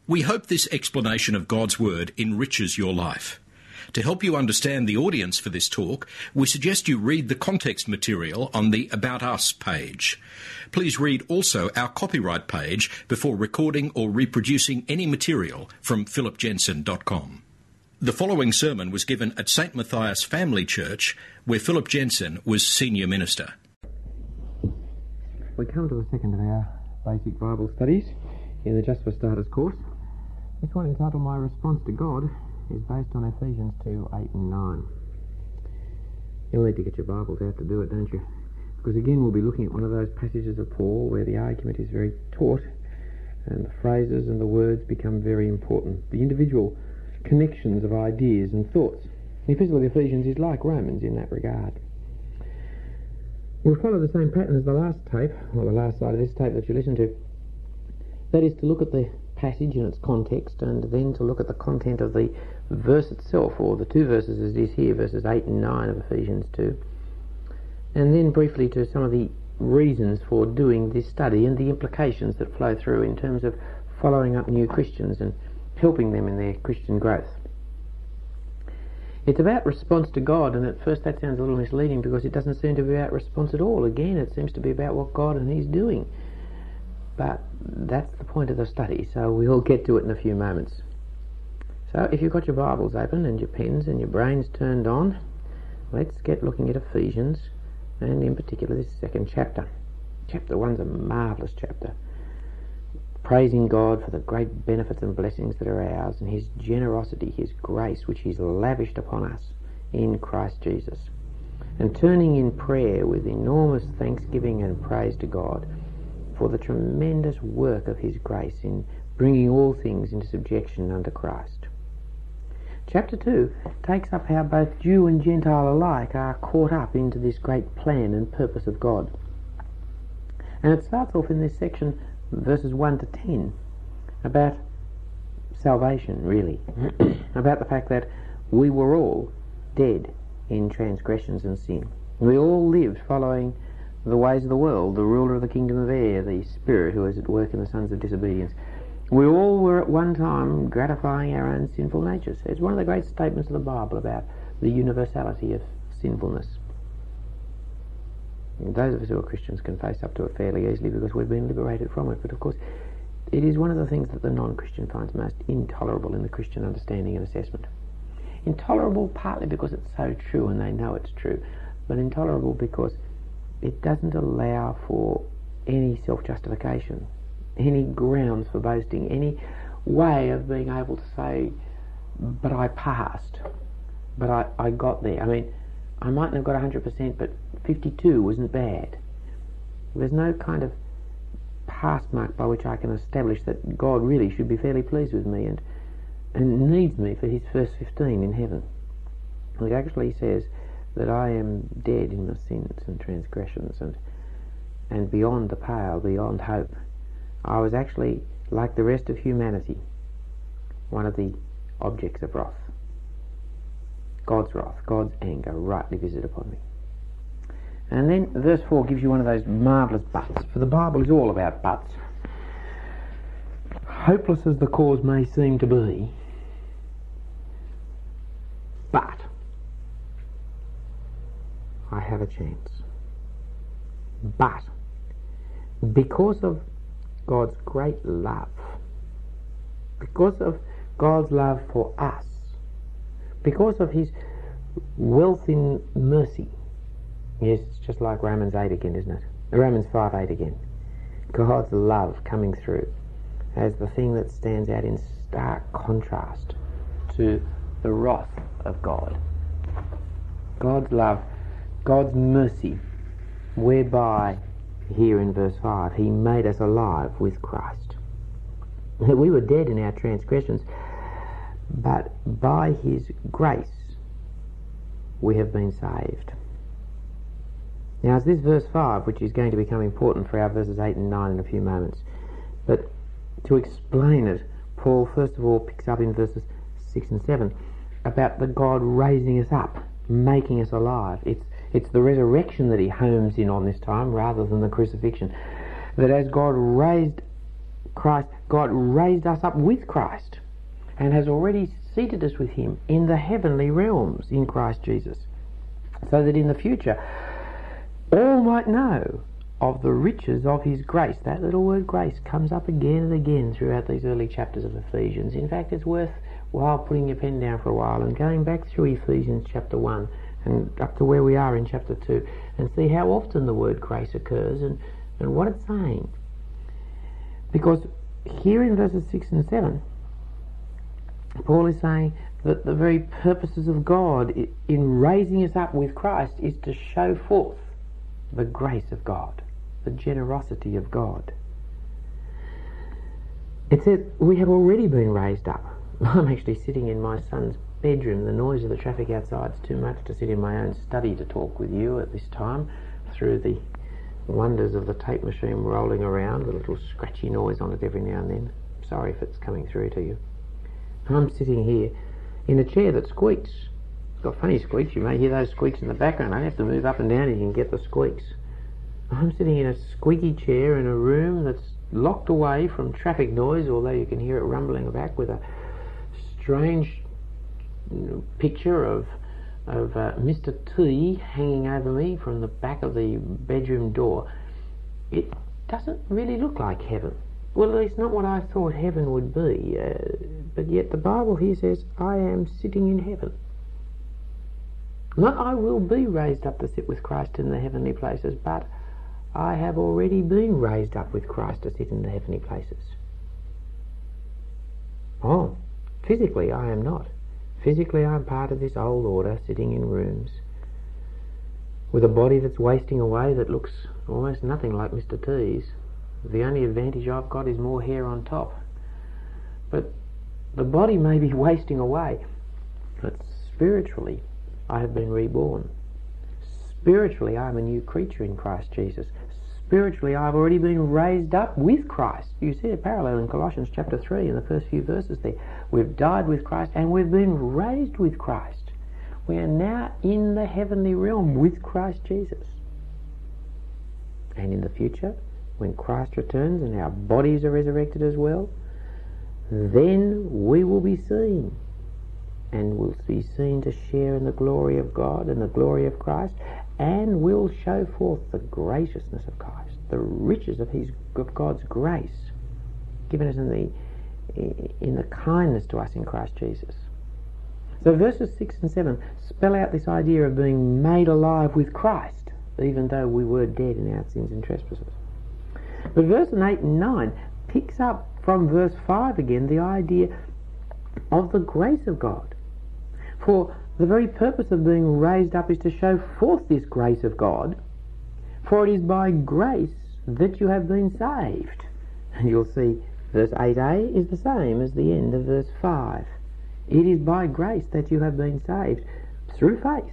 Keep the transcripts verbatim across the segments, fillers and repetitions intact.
We hope this explanation of God's Word enriches your life. To help you understand the audience for this talk, we suggest you read the context material on the About Us page. Please read also our copyright page before recording or reproducing any material from philip jensen dot com. The following sermon was given at Saint Matthias Family Church, where Philip Jensen was senior minister. We come to the second of our basic Bible studies in the Just for Starters course. This one, entitled My Response to God, is based on Ephesians two, eight and nine. You'll need to get your Bibles out to do it, don't you? Because again we'll be looking at one of those passages of Paul where the argument is very taut and the phrases and the words become very important. The individual connections of ideas and thoughts. The Epistle of Ephesians is like Romans in that regard. We'll follow the same pattern as the last tape, or the last side of this tape that you listened to. That is to look at the passage in its context and then to look at the content of the verse itself, or the two verses as it is here, verses eight and nine of Ephesians two. And then briefly to some of the reasons for doing this study and the implications that flow through in terms of following up new Christians and helping them in their Christian growth. It's about response to God, and at first that sounds a little misleading because it doesn't seem to be about response at all. Again, it seems to be about what God and He's doing. But that's the point of the study, so we'll get to it in a few moments. So if you've got your Bibles open and your pens and your brains turned on, let's get looking at Ephesians, and in particular this second chapter. Chapter one's a marvellous chapter, praising God for the great benefits and blessings that are ours and His generosity, His grace, which He's lavished upon us in Christ Jesus. And turning in prayer with enormous thanksgiving and praise to God for the tremendous work of His grace in bringing all things into subjection under Christ. Chapter two takes up how both Jew and Gentile alike are caught up into this great plan and purpose of God. And it starts off in this section, verses one to ten, about salvation, really. About the fact that we were all dead in transgressions and sin. We all lived following the ways of the world, the ruler of the kingdom of air, the spirit who is at work in the sons of disobedience. We all were at one time gratifying our own sinful natures. It's one of the great statements of the Bible about the universality of sinfulness. And those of us who are Christians can face up to it fairly easily because we've been liberated from it. But of course, it is one of the things that the non-Christian finds most intolerable in the Christian understanding and assessment. Intolerable partly because it's so true and they know it's true, but intolerable because it doesn't allow for any self-justification, any grounds for boasting, any way of being able to say, but I passed, but I, I got there. I mean, I mightn't have got one hundred percent, but fifty-two wasn't bad. There's no kind of pass mark by which I can establish that God really should be fairly pleased with me and, and needs me for His first fifteen in heaven. It actually says that I am dead in my sins and transgressions and and beyond the pale, beyond hope. I was actually, like the rest of humanity, one of the objects of wrath. God's wrath, God's anger rightly visited upon me. And then verse four gives you one of those marvellous buts, for the Bible is all about buts. Hopeless as the cause may seem to be, but I have a chance. But because of God's great love, because of God's love for us, because of His wealth in mercy. Yes, it's just like Romans eight again, isn't it? Romans five eight again. God's love coming through as the thing that stands out in stark contrast to the wrath of God. God's love, God's mercy, whereby, here in verse five, He made us alive with Christ. We were dead in our transgressions, but by His grace we have been saved. Now it's this verse five which is going to become important for our verses eight and nine in a few moments. But to explain it, Paul first of all picks up in verses six and seven about the God raising us up, making us alive. It's, it's the resurrection that he homes in on this time rather than the crucifixion. That as God raised Christ, God raised us up with Christ and has already seated us with him in the heavenly realms in Christ Jesus, so that in the future all might know of the riches of his grace. That little word grace comes up again and again throughout these early chapters of Ephesians. In fact, it's worthwhile putting your pen down for a while and going back through Ephesians chapter one and up to where we are in chapter two and see how often the word grace occurs and, and what it's saying. Because here in verses six and seven, Paul is saying that the very purposes of God in raising us up with Christ is to show forth the grace of God, the generosity of God. It says we have already been raised up. I'm actually sitting in my son's bedroom. The noise of the traffic outside is too much to sit in my own study to talk with you at this time through the wonders of the tape machine rolling around with a little scratchy noise on it every now and then. Sorry if it's coming through to you. I'm sitting here in a chair that squeaks. It's got funny squeaks. You may hear those squeaks in the background. I have to move up and down and you can get the squeaks. I'm sitting in a squeaky chair in a room that's locked away from traffic noise, although you can hear it rumbling back, with a strange picture of of uh, Mister T hanging over me from the back of the bedroom door. It doesn't really look like heaven. Well, at least not what I thought heaven would be. Uh, but yet the Bible here says, I am sitting in heaven. Not I will be raised up to sit with Christ in the heavenly places, but I have already been raised up with Christ to sit in the heavenly places. Oh, physically I am not. Physically I'm part of this old order, sitting in rooms with a body that's wasting away, that looks almost nothing like Mister T's. The only advantage I've got is more hair on top. But the body may be wasting away, but spiritually I have been reborn. Spiritually I am a new creature in Christ Jesus. Spiritually I've already been raised up with Christ. You see a parallel in Colossians chapter three in the first few verses there. We've died with Christ and we've been raised with Christ. We are now in the heavenly realm with Christ Jesus. And in the future, when Christ returns and our bodies are resurrected as well, then we will be seen, and will be seen to share in the glory of God and the glory of Christ, and will show forth the graciousness of Christ, the riches of his of God's grace given us in the in the kindness to us in Christ Jesus. So verses six and seven spell out this idea of being made alive with Christ, even though we were dead in our sins and trespasses. But verse eight and nine picks up from verse five again the idea of the grace of God. For the very purpose of being raised up is to show forth this grace of God, for it is by grace that you have been saved. And you'll see verse eight a is the same as the end of verse five. It is by grace that you have been saved through faith.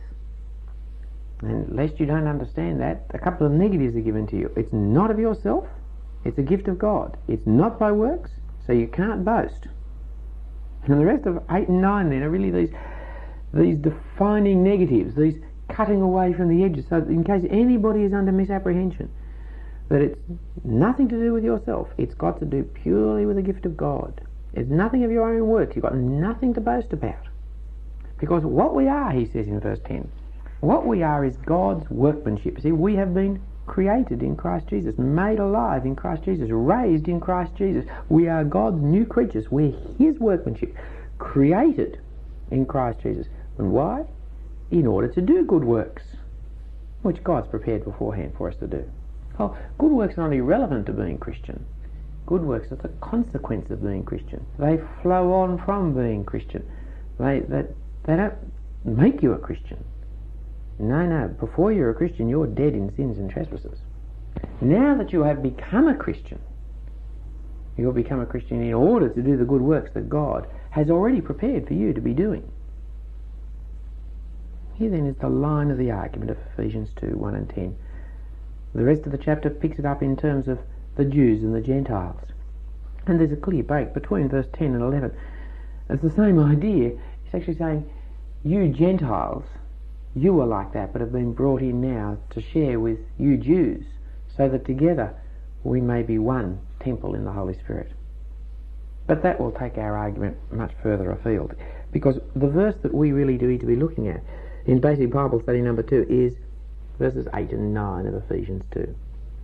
And lest you don't understand that, a couple of negatives are given to you. It's not of yourself, it's a gift of God. It's not by works, so you can't boast. And the rest of eight and nine then are really these these defining negatives, these cutting away from the edges, so that in case anybody is under misapprehension, that it's nothing to do with yourself, it's got to do purely with the gift of God. It's nothing of your own work, you've got nothing to boast about. Because what we are, he says in verse ten, what we are is God's workmanship. See, we have been created in Christ Jesus, made alive in Christ Jesus, raised in Christ Jesus. We are God's new creatures. We're his workmanship, created in Christ Jesus. And why? In order to do good works, which God's prepared beforehand for us to do. Oh, good works are not irrelevant to being Christian. Good works are the consequence of being Christian. They flow on from being Christian. They, they, they don't make you a Christian. No, no, before you're a Christian, you're dead in sins and trespasses. Now that you have become a Christian, you'll become a Christian in order to do the good works that God has already prepared for you to be doing. Here then is the line of the argument of Ephesians two, one and ten. The rest of the chapter picks it up in terms of the Jews and the Gentiles. And there's a clear break between verse ten and eleven. It's the same idea. It's actually saying, you Gentiles, you are like that, but have been brought in now to share with you Jews, so that together we may be one temple in the Holy Spirit. But that will take our argument much further afield, because the verse that we really need to be looking at in Basic Bible Study number two is verses eight and nine of Ephesians two.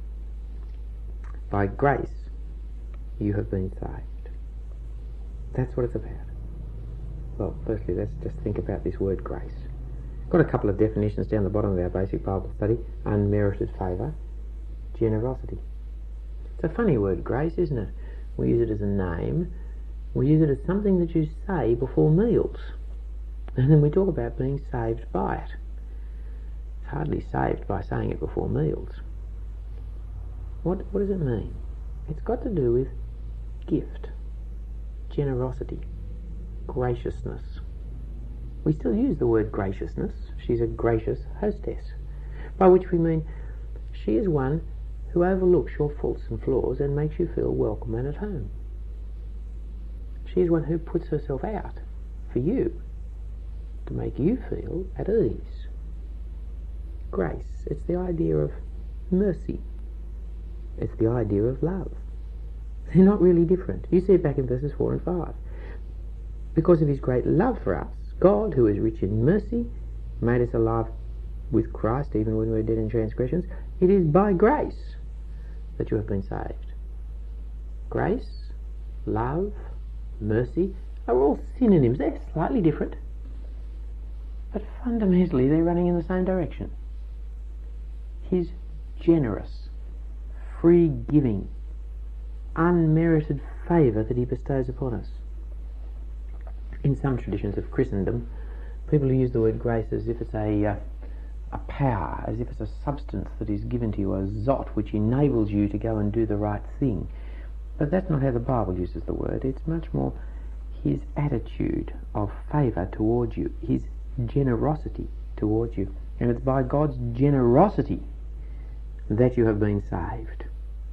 By grace you have been saved. That's what it's about. Well, firstly, let's just think about this word grace. Got a couple of definitions down the bottom of our Basic Bible Study. Unmerited favour, generosity. It's a funny word, grace, isn't it? We use it as a name. We use it as something that you say before meals. And then we talk about being saved by it. It's hardly saved by saying it before meals. What, what does it mean? It's got to do with gift, generosity, graciousness. We still use the word graciousness. She's a gracious hostess, by which we mean she is one who overlooks your faults and flaws and makes you feel welcome and at home. She is one who puts herself out for you to make you feel at ease. Grace, it's the idea of mercy. It's the idea of love. They're not really different. You see it back in verses four and five. Because of his great love for us, God, who is rich in mercy, made us alive with Christ even when we were dead in transgressions. It is by grace that you have been saved. Grace, love, mercy are all synonyms. They're slightly different, but fundamentally they're running in the same direction. His generous, free-giving, unmerited favour that he bestows upon us. In some traditions of Christendom, people use the word grace as if it's a uh, a power, as if it's a substance that is given to you, a zot which enables you to go and do the right thing. But that's not how the Bible uses the word. It's much more his attitude of favour towards you, his generosity towards you. And it's by God's generosity that you have been saved.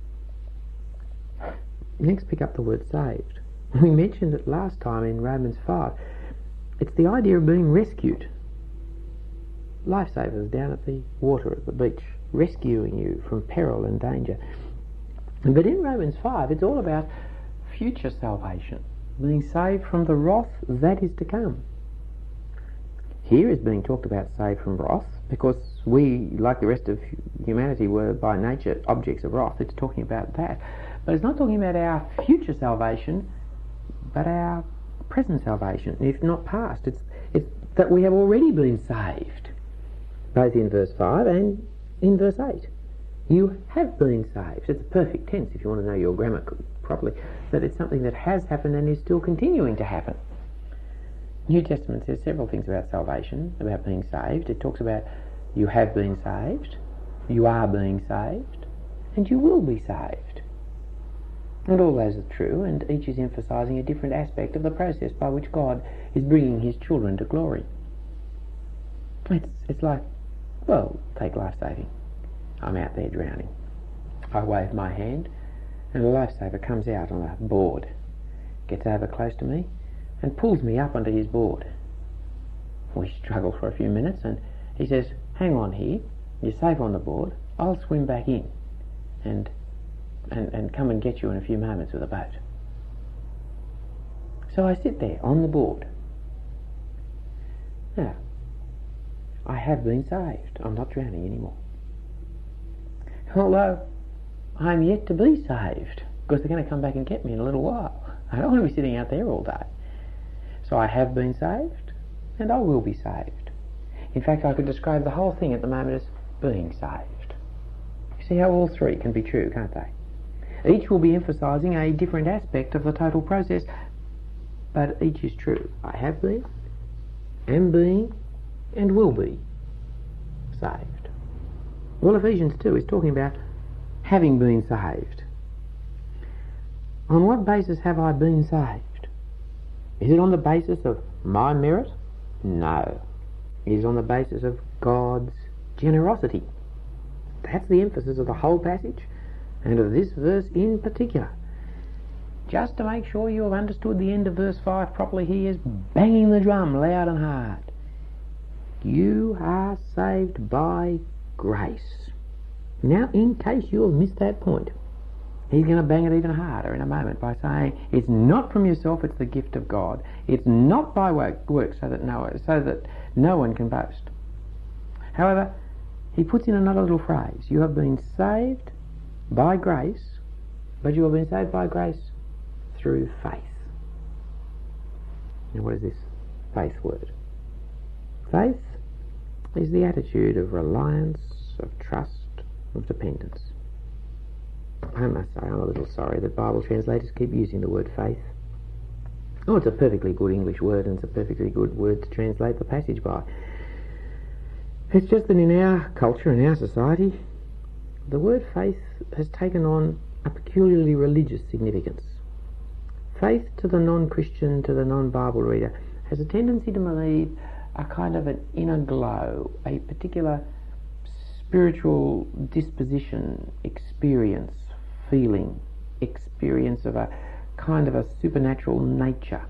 Next, pick up the word saved. We mentioned it last time in Romans five. It's the idea of being rescued. Lifesavers down at the water at the beach, rescuing you from peril and danger. But in Romans five, it's all about future salvation, being saved from the wrath that is to come. Here is being talked about saved from wrath, because we, like the rest of humanity, were by nature objects of wrath. It's talking about that. But it's not talking about our future salvation, but our present salvation, if not past. It's, it's that we have already been saved, both in verse five and in verse eight. You have been saved. It's a perfect tense, if you want to know your grammar properly, that it's something that has happened and is still continuing to happen. New Testament says several things about salvation, about being saved. It talks about you have been saved, you are being saved, and you will be saved. And all those are true, and each is emphasising a different aspect of the process by which God is bringing his children to glory. It's, it's like, well, take life-saving. I'm out there drowning. I wave my hand, and a lifesaver comes out on a board, gets over close to me, and pulls me up onto his board. We struggle for a few minutes, and he says, hang on here, you're safe on the board, I'll swim back in and, and, and come and get you in a few moments with a boat. So I sit there on the board. Now, I have been saved. I'm not drowning anymore. Although I'm yet to be saved, because they're going to come back and get me in a little while. I don't want to be sitting out there all day. So I have been saved, and I will be saved. In fact, I could describe the whole thing at the moment as being saved. You see how all three can be true, can't they? Each will be emphasising a different aspect of the total process, but each is true. I have been, am being, and will be saved. Well, Ephesians two is talking about having been saved. On what basis have I been saved? Is it on the basis of my merit? No. It is on the basis of God's generosity. That's the emphasis of the whole passage, and of this verse in particular. Just to make sure you have understood the end of verse five properly, he is banging the drum loud and hard. You are saved by grace. Now, in case you have missed that point, He's going to bang it even harder in a moment by saying it's not from yourself, it's the gift of God. It's not by work, work so that no so that no one can boast. However, he puts in another little phrase. You have been saved by grace, but you have been saved by grace through faith. Now what is this faith word? Faith is the attitude of reliance, of trust, of dependence. I must say I'm a little sorry that Bible translators keep using the word faith. Oh, it's a perfectly good English word, and it's a perfectly good word to translate the passage by. It's just that in our culture, in our society, the word faith has taken on a peculiarly religious significance. Faith to the non-Christian, to the non-Bible reader, has a tendency to believe a kind of an inner glow, a particular spiritual disposition, experience, feeling, experience of a kind of a supernatural nature.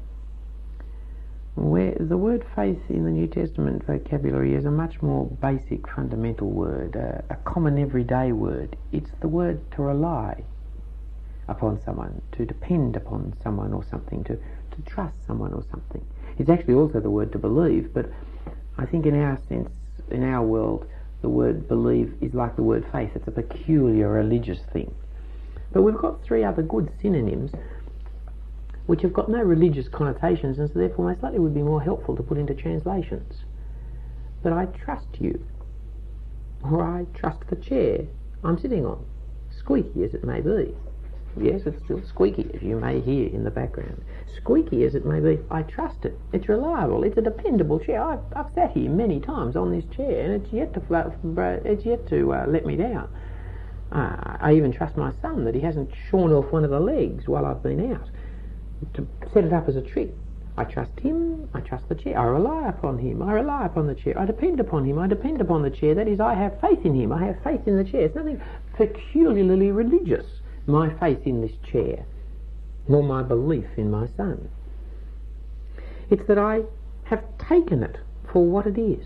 Where the word faith in the New Testament vocabulary is a much more basic, fundamental word, a, a common everyday word. It's the word to rely upon someone, to depend upon someone or something, to, to trust someone or something. It's actually also the word to believe, but I think in our sense, in our world, the word believe is like the word faith. It's a peculiar religious thing. But we've got three other good synonyms which have got no religious connotations, and so therefore most likely would be more helpful to put into translations. That I trust you, or I trust the chair I'm sitting on, squeaky as it may be. Yes, it's still squeaky, as you may hear in the background. Squeaky as it may be, I trust it. It's reliable. It's a dependable chair. I've, I've sat here many times on this chair, and it's yet to float, it's yet to uh, let me down. Uh, I even trust my son that he hasn't shorn off one of the legs while I've been out to set it up as a trick. I trust him. I trust the chair. I rely upon him. I rely upon the chair. I depend upon him. I depend upon the chair. That is, I have faith in him. I have faith in the chair. It's nothing peculiarly religious, my faith in this chair, nor my belief in my son. It's that I have taken it for what it is.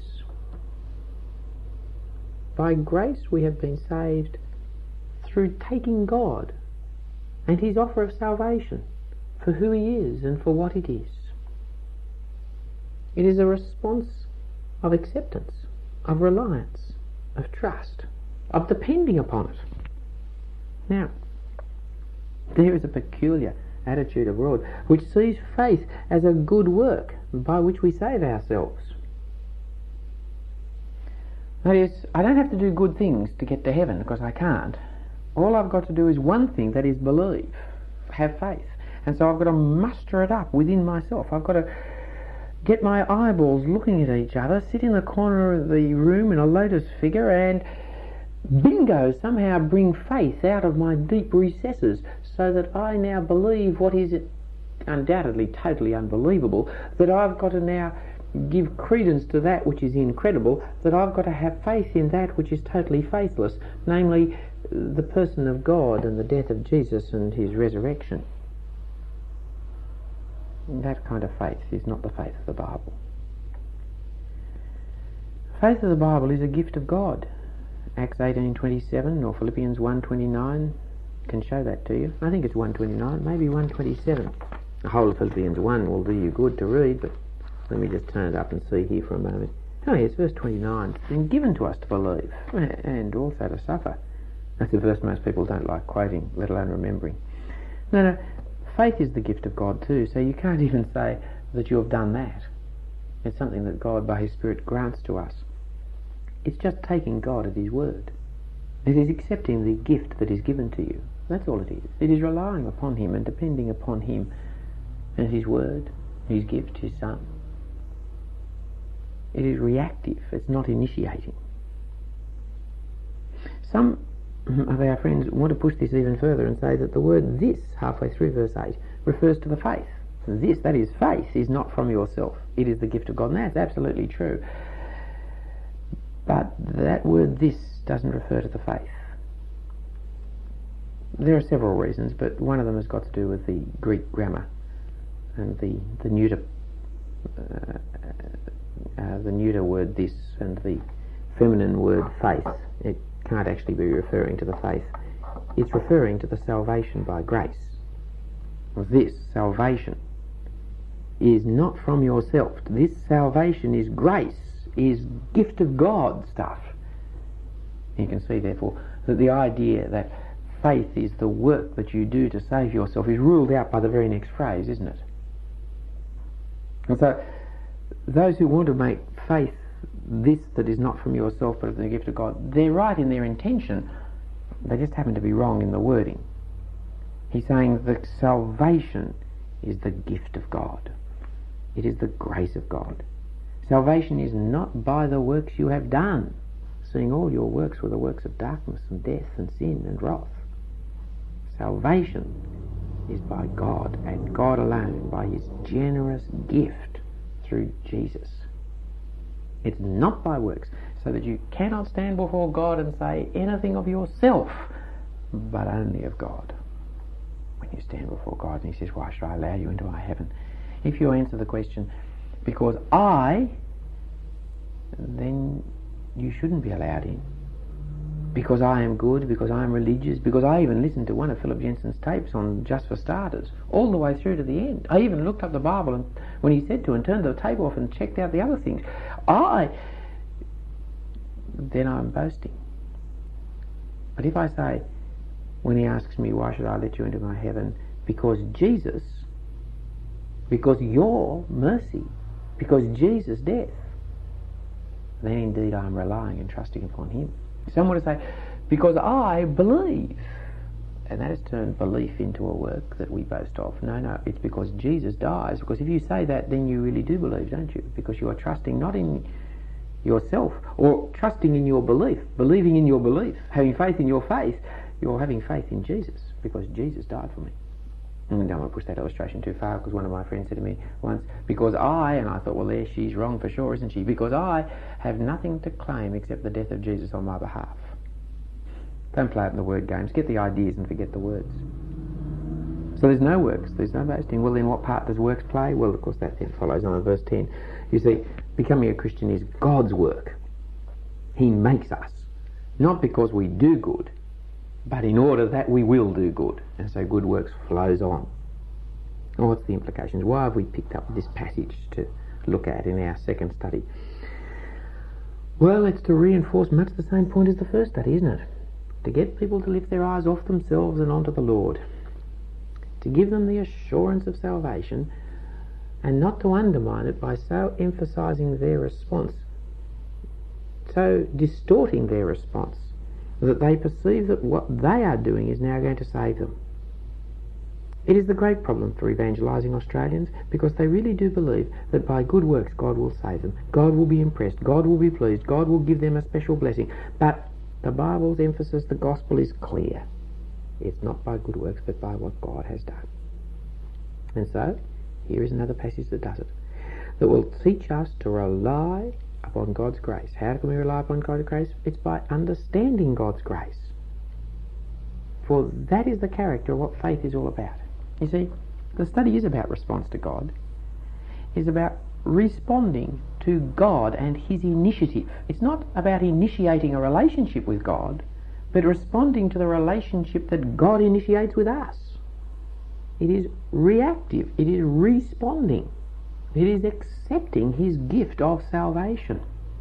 By grace we have been saved through taking God and his offer of salvation for who he is and for what it is. It is a response of acceptance, of reliance, of trust, of depending upon it. Now, there is a peculiar attitude of world which sees faith as a good work by which we save ourselves. That is, I don't have to do good things to get to heaven, because I can't. All I've got to do is one thing, that is believe, have faith. And so I've got to muster it up within myself. I've got to get my eyeballs looking at each other, sit in the corner of the room in a lotus figure, and bingo, somehow bring faith out of my deep recesses so that I now believe what is undoubtedly totally unbelievable, that I've got to now give credence to that which is incredible, that I've got to have faith in that which is totally faithless, namely the person of God and the death of Jesus and his resurrection. That kind of faith is not the faith of the Bible. Faith of the Bible is a gift of God. Acts eighteen twenty-seven or Philippians one twenty-nine can show that to you. I think it's one twenty-nine, maybe one twenty-seven. The whole of Philippians one will do you good to read, but let me just turn it up and see here for a moment. Oh yes, verse twenty-nine. It's been given to us to believe and also to suffer. That's a verse most people don't like quoting, let alone remembering. No, no, faith is the gift of God too, so you can't even say that you have done that. It's something that God by his Spirit grants to us. It's just taking God at his word. It is accepting the gift that is given to you. That's all it is. It is relying upon him and depending upon him and his word, his gift, his son. It is reactive. It's not initiating. Some of our friends want to push this even further and say that the word this, halfway through verse eight, refers to the faith. This, that is faith, is not from yourself. It is the gift of God. And that's absolutely true. But that word this doesn't refer to the faith. There are several reasons, but one of them has got to do with the Greek grammar and the, the neuter uh, uh, the neuter word this and the feminine word faith. It can't actually be referring to the faith it's referring to the salvation by grace. This salvation is not from yourself. This salvation is grace, is gift of God stuff. You can see, therefore, that the idea that faith is the work that you do to save yourself is ruled out by the very next phrase, isn't it? And so, those who want to make faith this that is not from yourself but of the gift of God, they're right in their intention, they just happen to be wrong in the wording. He's saying that salvation is the gift of God. It is the grace of God. Salvation is not by the works you have done, seeing all your works were the works of darkness and death and sin and wrath. Salvation is by God and God alone, by his generous gift through Jesus. It's not by works, so that you cannot stand before God and say anything of yourself, but only of God. When you stand before God and he says, why should I allow you into my heaven? If you answer the question, because I, then you shouldn't be allowed in. Because I am good, because I am religious, because I even listened to one of Philip Jensen's tapes on Just for Starters, all the way through to the end. I even looked up the Bible and when he said to and turned the tape off and checked out the other things. I, then I'm boasting. But if I say, when he asks me, why should I let you into my heaven? Because Jesus, because your mercy, because Jesus' death, then indeed I am relying and trusting upon him. Some would say, because I believe. And that has turned belief into a work that we boast of. No, no, it's because Jesus dies. Because if you say that, then you really do believe, don't you? Because you are trusting not in yourself, or trusting in your belief, believing in your belief, having faith in your faith. You're having faith in Jesus, because Jesus died for me. And I don't want to push that illustration too far, because one of my friends said to me once, because I, and I thought, well, there, she's wrong for sure, isn't she? Because I have nothing to claim except the death of Jesus on my behalf. Don't play it in the word games. Get the ideas and forget the words. So there's no works, there's no boasting. Well, then what part does works play? Well, of course, that then follows on in verse ten. You see, becoming a Christian is God's work. He makes us, not because we do good, but in order that we will do good. And so good works flows on. Well, what's the implications? Why have we picked up this passage to look at in our second study? Well, it's to reinforce much the same point as the first study, isn't it? To get people to lift their eyes off themselves and onto the Lord. To give them the assurance of salvation, and not to undermine it by so emphasising their response, so distorting their response, that they perceive that what they are doing is now going to save them. It is the great problem for evangelising Australians, because they really do believe that by good works God will save them, God will be impressed, God will be pleased, God will give them a special blessing. But the Bible's emphasis, the gospel, is clear. It's not by good works, but by what God has done. And so, here is another passage that does it, that will teach us to rely upon God's grace. How can we rely upon God's grace? It's by understanding God's grace. For that is the character of what faith is all about. You see, the study is about response to God. It's about responding to God and his initiative. It's not about initiating a relationship with God, but responding to the relationship that God initiates with us. It is reactive. It is responding. It is accepting his gift of salvation.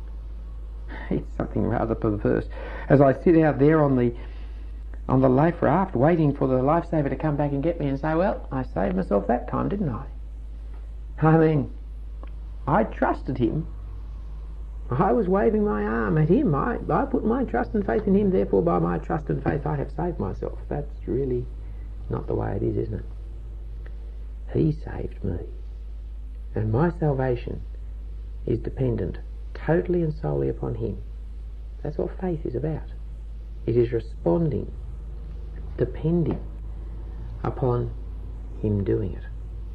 It's something rather perverse. As I sit out there on the on the life raft waiting for the lifesaver to come back and get me and say, well, I saved myself that time, didn't I? I mean, I trusted him. I was waving my arm at him. I, I put my trust and faith in him, therefore by my trust and faith I have saved myself. That's really not the way it is, isn't it? He saved me. And my salvation is dependent totally and solely upon him. That's what faith is about. It is responding, depending upon him doing it.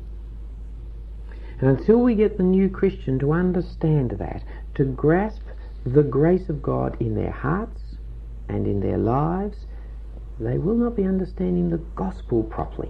And until we get the new Christian to understand that, to grasp the grace of God in their hearts and in their lives, they will not be understanding the gospel properly.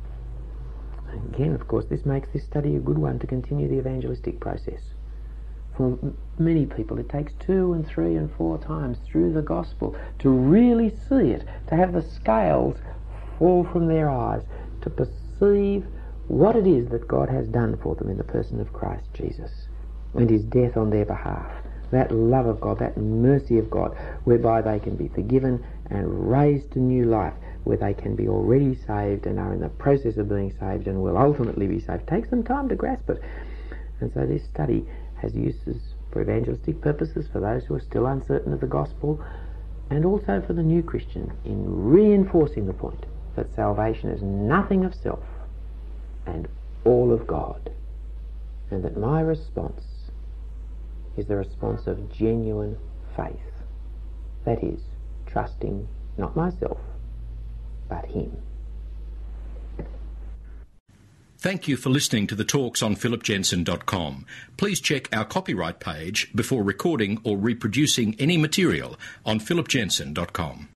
Again, of course, this makes this study a good one to continue the evangelistic process. For many people it takes two and three and four times through the gospel to really see it, to have the scales fall from their eyes, to perceive what it is that God has done for them in the person of Christ Jesus and his death on their behalf. That love of God, that mercy of God, whereby they can be forgiven and raised to new life, where they can be already saved and are in the process of being saved and will ultimately be saved. It takes them time to grasp it. And so this study has uses for evangelistic purposes, for those who are still uncertain of the gospel, and also for the new Christian in reinforcing the point that salvation is nothing of self and all of God, and that my response is the response of genuine faith. That is, trusting not myself, but him. Thank you for listening to the talks on philip jensen dot com. Please check our copyright page before recording or reproducing any material on philip jensen dot com.